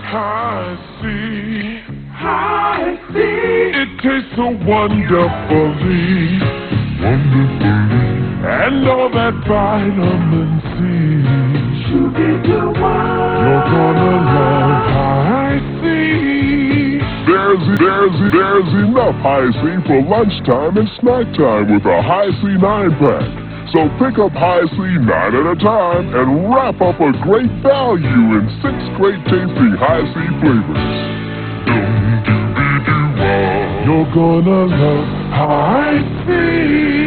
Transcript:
Hi-C, Hi-C. It tastes so wonderfully, and all that vitamin C. You're gonna love Hi-C. There's enough Hi-C for lunchtime and snack time with a Hi-C 9-pack. So pick up Hi-C 9 at a time and wrap up a great value in 6 great tasting Hi-C flavors. You're gonna love Hi-C.